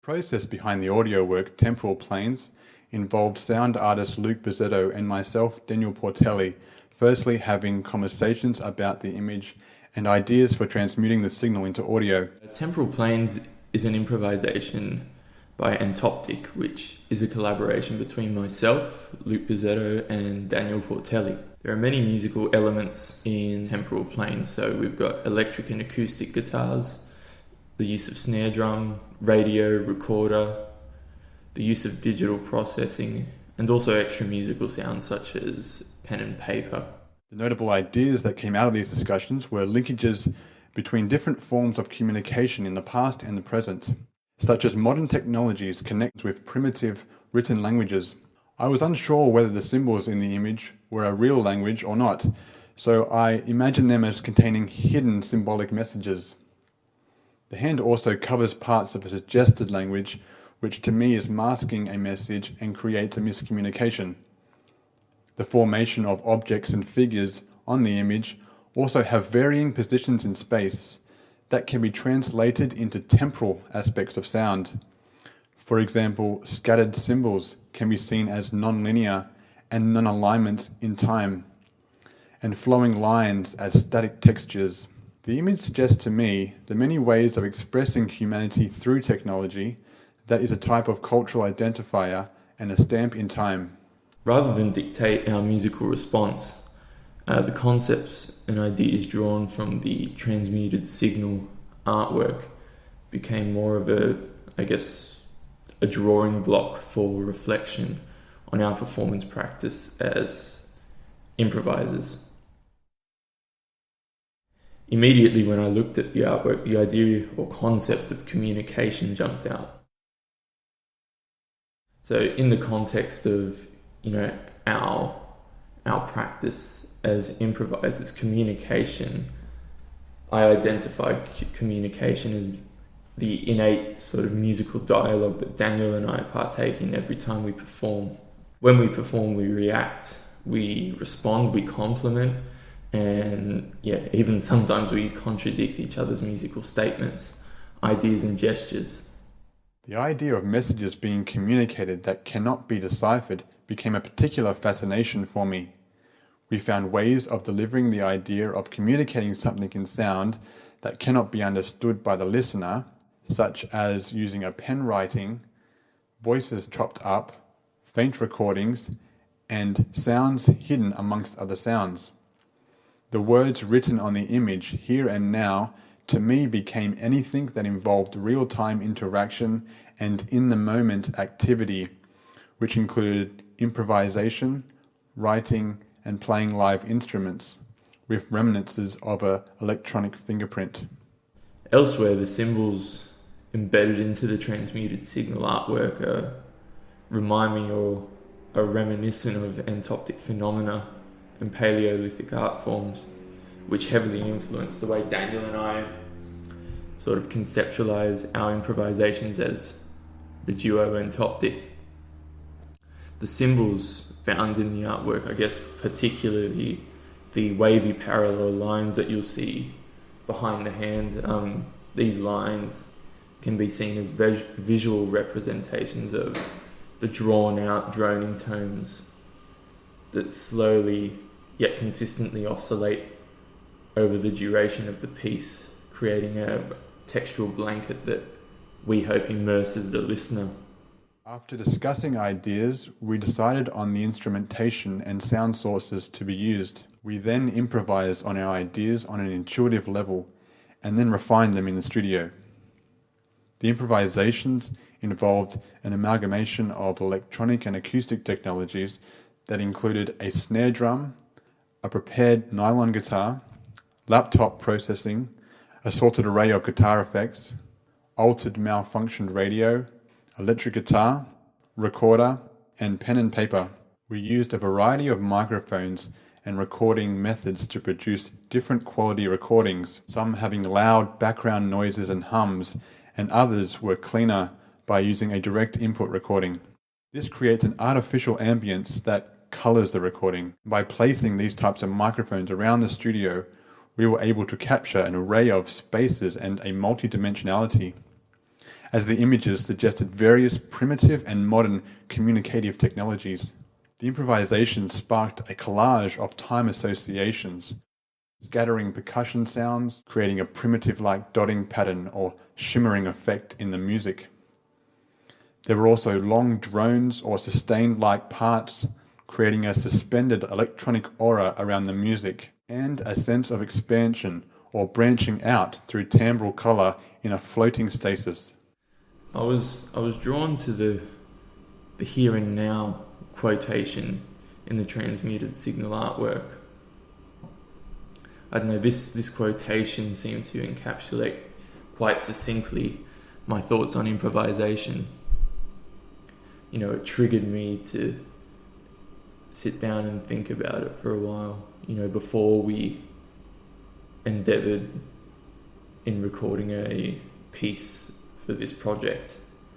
Process behind the audio work Temporal Planes involved sound artist Luke Bizzetto and myself, Daniel Portelli, firstly having conversations about the image and ideas for transmuting the signal into audio. Temporal Planes is an improvisation by Entoptic, which is a collaboration between myself, Luke Bizzetto, and Daniel Portelli. There are many musical elements in Temporal Planes, so we've got electric and acoustic guitars, the use of snare drum, radio, recorder, the use of digital processing, and also extra musical sounds such as pen and paper. The notable ideas that came out of these discussions were linkages between different forms of communication in the past and the present, such as modern technologies connect with primitive written languages. I was unsure whether the symbols in the image were a real language or not, so I imagined them as containing hidden symbolic messages. The hand also covers parts of a suggested language, which to me is masking a message and creates a miscommunication. The formation of objects and figures on the image also have varying positions in space that can be translated into temporal aspects of sound. For example, scattered symbols can be seen as non-linear and non-alignments in time, and flowing lines as static textures. The image suggests to me the many ways of expressing humanity through technology that is a type of cultural identifier and a stamp in time. Rather than dictate our musical response, the concepts and ideas drawn from the transmuted signal artwork became more of a drawing block for reflection on our performance practice as improvisers. Immediately when I looked at the artwork, the idea or concept of communication jumped out. So in the context of, our practice as improvisers, communication, I identified communication as the innate sort of musical dialogue that Daniel and I partake in every time we perform. When we perform, we react, we respond, we complement, and even sometimes we contradict each other's musical statements, ideas and gestures. The idea of messages being communicated that cannot be deciphered became a particular fascination for me. We found ways of delivering the idea of communicating something in sound that cannot be understood by the listener, such as using a pen writing, voices chopped up, faint recordings, and sounds hidden amongst other sounds. The words written on the image, here and now, to me became anything that involved real-time interaction and in-the-moment activity, which included improvisation, writing, and playing live instruments, with reminiscences of an electronic fingerprint. Elsewhere, the symbols embedded into the transmuted signal artwork remind me or are reminiscent of entoptic phenomena and Paleolithic art forms, which heavily influence the way Daniel and I sort of conceptualize our improvisations as the duo Entoptic. The symbols found in the artwork, particularly the wavy parallel lines that you'll see behind the hand, these lines can be seen as visual representations of the drawn out droning tones that slowly yet consistently oscillate over the duration of the piece, creating a textual blanket that we hope immerses the listener. After discussing ideas, we decided on the instrumentation and sound sources to be used. We then improvised on our ideas on an intuitive level and then refined them in the studio. The improvisations involved an amalgamation of electronic and acoustic technologies that included a snare drum, a prepared nylon guitar, laptop processing, a sorted array of guitar effects, altered malfunctioned radio, electric guitar, recorder, and pen and paper. We used a variety of microphones and recording methods to produce different quality recordings, some having loud background noises and hums, and others were cleaner by using a direct input recording. This creates an artificial ambience that colors the recording. By placing these types of microphones around the studio, we were able to capture an array of spaces and a multidimensionality. as the images suggested various primitive and modern communicative technologies. The improvisation sparked a collage of time associations, scattering percussion sounds, creating a primitive-like dotting pattern or shimmering effect in the music. There were also long drones or sustained-like parts, creating a suspended electronic aura around the music, and a sense of expansion or branching out through timbral color in a floating stasis. I was drawn to the here and now quotation in the transmuted signal artwork. I don't know, this quotation seemed to encapsulate quite succinctly my thoughts on improvisation. You know, it triggered me to sit down and think about it for a while, you know, before we endeavoured in recording a piece for this project.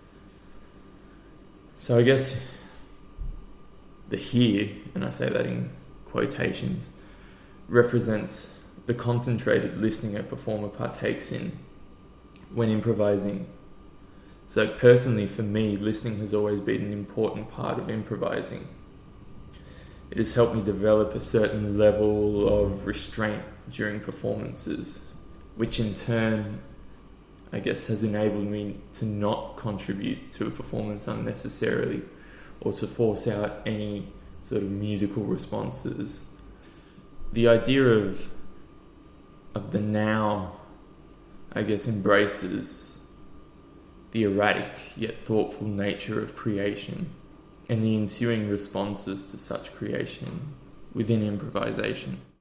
So I guess the here, and I say that in quotations, represents the concentrated listening a performer partakes in when improvising. So personally for me, listening has always been an important part of improvising. It has helped me develop a certain level of restraint during performances, which in turn, I guess, has enabled me to not contribute to a performance unnecessarily or to force out any sort of musical responses. The idea of the now, I guess, embraces the erratic yet thoughtful nature of creation and the ensuing responses to such creation within improvisation.